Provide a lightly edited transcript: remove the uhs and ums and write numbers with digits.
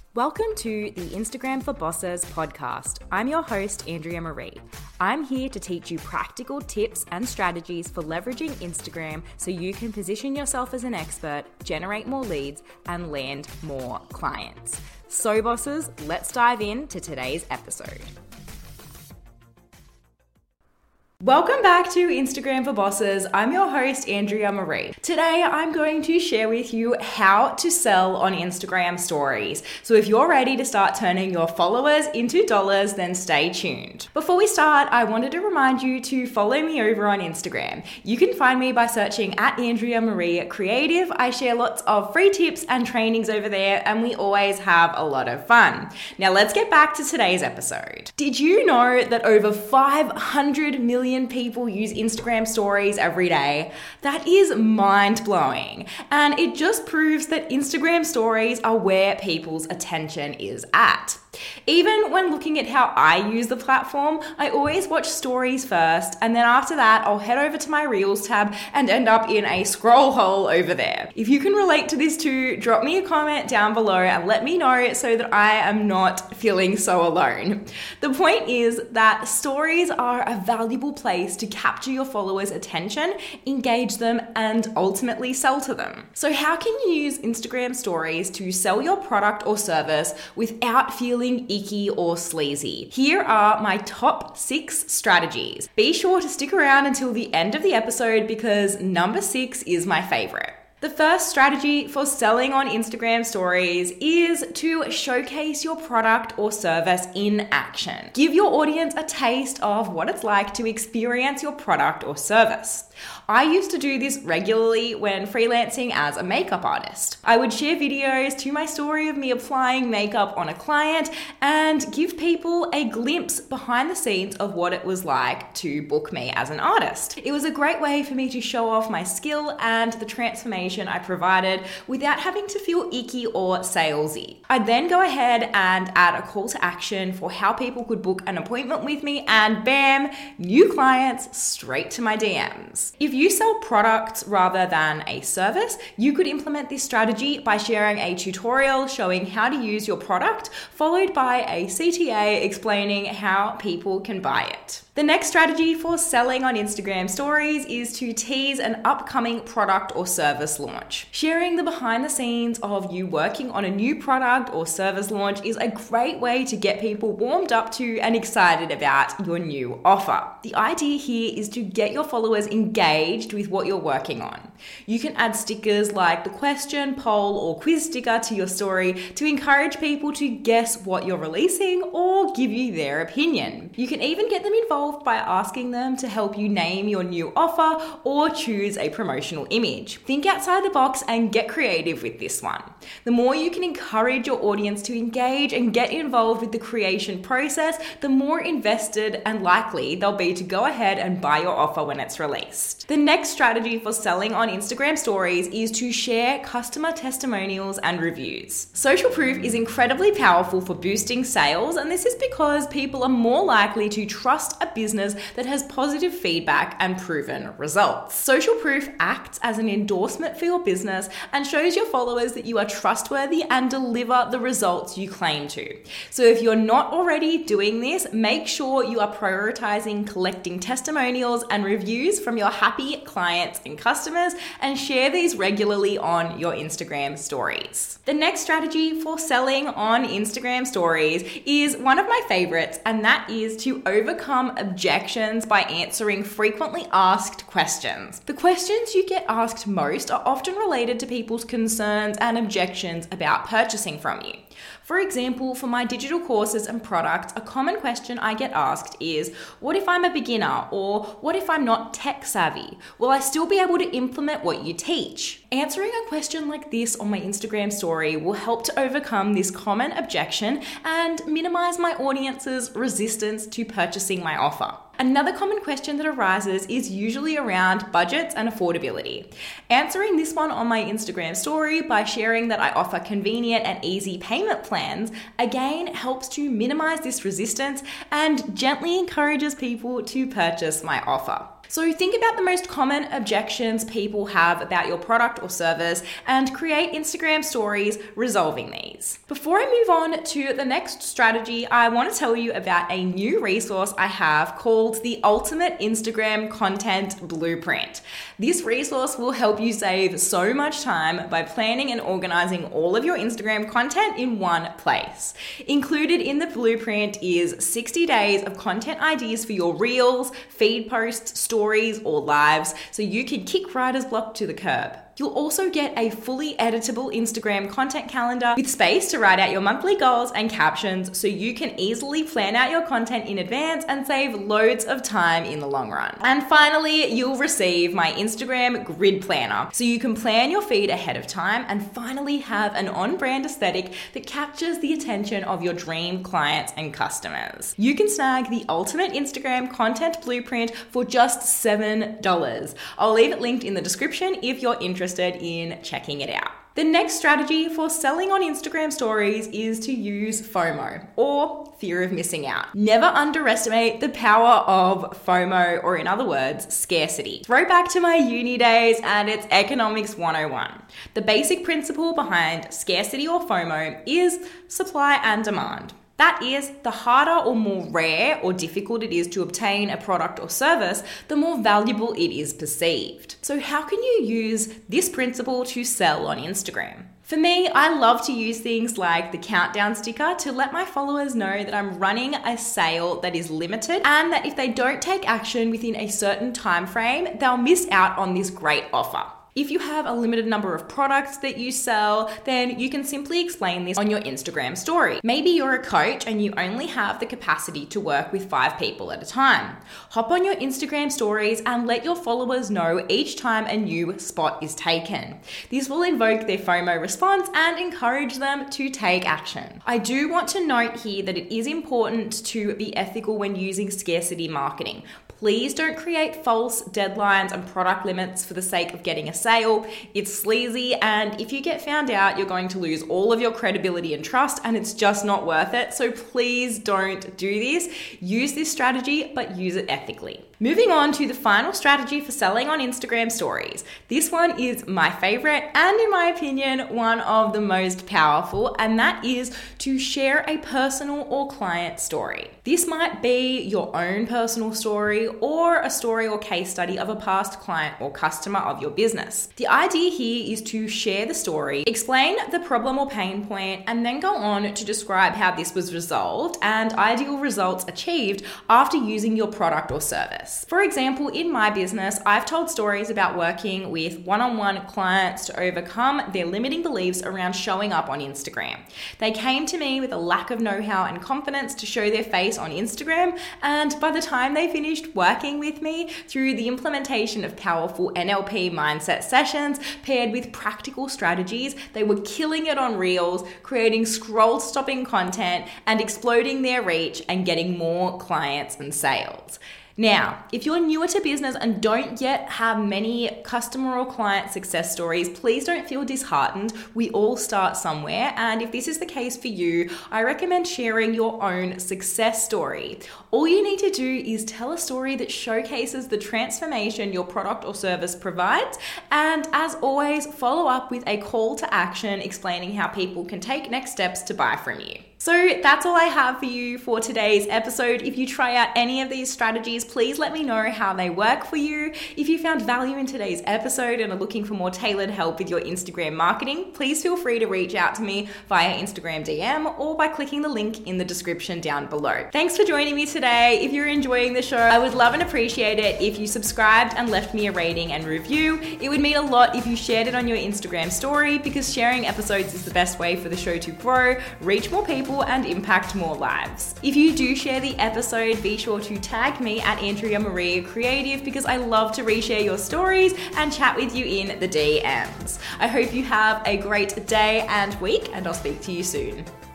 Welcome to the Instagram for Bosses podcast. I'm your host, Andrea Marie. I'm here to teach you practical tips and strategies for leveraging Instagram so you can position yourself as an expert, generate more leads, and land more clients. So bosses, let's dive into today's episode. Welcome back to Instagram for Bosses. I'm your host, Andrea Marie. Today, I'm going to share with you how to sell on Instagram stories. So if you're ready to start turning your followers into dollars, then stay tuned. Before we start, I wanted to remind you to follow me over on Instagram. You can find me by searching at Andrea Marie Creative. I share lots of free tips and trainings over there, and we always have a lot of fun. Now let's get back to today's episode. Did you know that over 500 million people use Instagram stories every day? That is mind-blowing. And it just proves that Instagram stories are where people's attention is at. Even when looking at how I use the platform, I always watch stories first, and then after that, I'll head over to my Reels tab and end up in a scroll hole over there. If you can relate to this too, drop me a comment down below and let me know so that I am not feeling so alone. The point is that stories are a valuable place to capture your followers' attention, engage them, and ultimately sell to them. So how can you use Instagram stories to sell your product or service without feeling icky or sleazy? Here are my top 6 strategies. Be sure to stick around until the end of the episode because number 6 is my favorite. The first strategy for selling on Instagram stories is to showcase your product or service in action. Give your audience a taste of what it's like to experience your product or service. I used to do this regularly when freelancing as a makeup artist. I would share videos to my story of me applying makeup on a client and give people a glimpse behind the scenes of what it was like to book me as an artist. It was a great way for me to show off my skill and the transformation I provided without having to feel icky or salesy. I'd then go ahead and add a call to action for how people could book an appointment with me, and bam, new clients straight to my DMs. If you sell products rather than a service, you could implement this strategy by sharing a tutorial showing how to use your product, followed by a CTA explaining how people can buy it. The next strategy for selling on Instagram stories is to tease an upcoming product or service launch. Sharing the behind the scenes of you working on a new product or service launch is a great way to get people warmed up to and excited about your new offer. The idea here is to get your followers engaged with what you're working on. You can add stickers like the question, poll, or quiz sticker to your story to encourage people to guess what you're releasing or give you their opinion. You can even get them involved by asking them to help you name your new offer or choose a promotional image. Think outside the box and get creative with this one. The more you can encourage your audience to engage and get involved with the creation process, the more invested and likely they'll be to go ahead and buy your offer when it's released. The next strategy for selling on Instagram stories is to share customer testimonials and reviews. Social proof is incredibly powerful for boosting sales, and this is because people are more likely to trust a business that has positive feedback and proven results. Social proof acts as an endorsement for your business and shows your followers that you are trustworthy and deliver the results you claim to. So if you're not already doing this, make sure you are prioritizing collecting testimonials and reviews from your happy clients and customers and share these regularly on your Instagram stories. The next strategy for selling on Instagram stories is one of my favorites, and that is to overcome objections by answering frequently asked questions. The questions you get asked most are often related to people's concerns and objections about purchasing from you. For example, for my digital courses and products, a common question I get asked is, what if I'm a beginner? Or what if I'm not tech savvy? Will I still be able to implement what you teach? Answering a question like this on my Instagram story will help to overcome this common objection and minimize my audience's resistance to purchasing my offer. Another common question that arises is usually around budgets and affordability. Answering this one on my Instagram story by sharing that I offer convenient and easy payment plans, again helps to minimize this resistance and gently encourages people to purchase my offer. So think about the most common objections people have about your product or service and create Instagram stories resolving these. Before I move on to the next strategy, I want to tell you about a new resource I have called the Ultimate Instagram Content Blueprint. This resource will help you save so much time by planning and organizing all of your Instagram content in one place. Included in the blueprint is 60 days of content ideas for your reels, feed posts, stories, or lives, so you can kick writer's block to the curb. You'll also get a fully editable Instagram content calendar with space to write out your monthly goals and captions so you can easily plan out your content in advance and save loads of time in the long run. And finally, you'll receive my Instagram grid planner so you can plan your feed ahead of time and finally have an on-brand aesthetic that captures the attention of your dream clients and customers. You can snag the Ultimate Instagram Content Blueprint for just $7. I'll leave it linked in the description if you're interested in checking it out. The next strategy for selling on Instagram stories is to use FOMO, or fear of missing out. Never underestimate the power of FOMO, or in other words, scarcity. Throw back to my uni days and it's Economics 101. The basic principle behind scarcity or FOMO is supply and demand. That is, the harder or more rare or difficult it is to obtain a product or service, the more valuable it is perceived. So how can you use this principle to sell on Instagram? For me, I love to use things like the countdown sticker to let my followers know that I'm running a sale that is limited and that if they don't take action within a certain time frame, they'll miss out on this great offer. If you have a limited number of products that you sell, then you can simply explain this on your Instagram story. Maybe you're a coach and you only have the capacity to work with 5 people at a time. Hop on your Instagram stories and let your followers know each time a new spot is taken. This will invoke their FOMO response and encourage them to take action. I do want to note here that it is important to be ethical when using scarcity marketing. Please don't create false deadlines and product limits for the sake of getting a sale. It's sleazy, and if you get found out, you're going to lose all of your credibility and trust, and it's just not worth it. So please don't do this. Use this strategy, but use it ethically. Moving on to the final strategy for selling on Instagram stories. This one is my favorite and, in my opinion, one of the most powerful, and that is to share a personal or client story. This might be your own personal story or a story or case study of a past client or customer of your business. The idea here is to share the story, explain the problem or pain point, and then go on to describe how this was resolved and ideal results achieved after using your product or service. For example, in my business, I've told stories about working with one-on-one clients to overcome their limiting beliefs around showing up on Instagram. They came to me with a lack of know-how and confidence to show their face on Instagram, and by the time they finished working with me through the implementation of powerful NLP mindset sessions paired with practical strategies, they were killing it on Reels, creating scroll-stopping content and exploding their reach and getting more clients and sales. Now, if you're newer to business and don't yet have many customer or client success stories, please don't feel disheartened. We all start somewhere, and if this is the case for you, I recommend sharing your own success story. All you need to do is tell a story that showcases the transformation your product or service provides, and as always, follow up with a call to action explaining how people can take next steps to buy from you. So that's all I have for you for today's episode. If you try out any of these strategies, please let me know how they work for you. If you found value in today's episode and are looking for more tailored help with your Instagram marketing, please feel free to reach out to me via Instagram DM or by clicking the link in the description down below. Thanks for joining me today. If you're enjoying the show, I would love and appreciate it if you subscribed and left me a rating and review. It would mean a lot if you shared it on your Instagram story, because sharing episodes is the best way for the show to grow, reach more people, and impact more lives. If you do share the episode, be sure to tag me at Andrea Marie Creative, because I love to reshare your stories and chat with you in the DMs. I hope you have a great day and week, and I'll speak to you soon.